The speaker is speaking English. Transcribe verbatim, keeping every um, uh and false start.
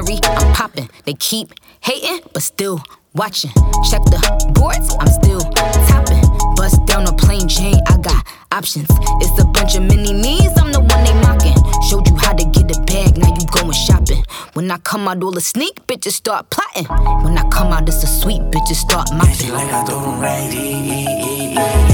Mary, I'm popping. They keep hating, but still watching. Check the boards, I'm still topping. Bust down a plain Jane, I got options. It's a bunch of mini-me's, I'm the one they mocking. Showed you how to get a bag, now you going shopping. When I come out, all the sneak bitches start plotting. When I come out, it's a sweet bitches start mopping. Like I do them right,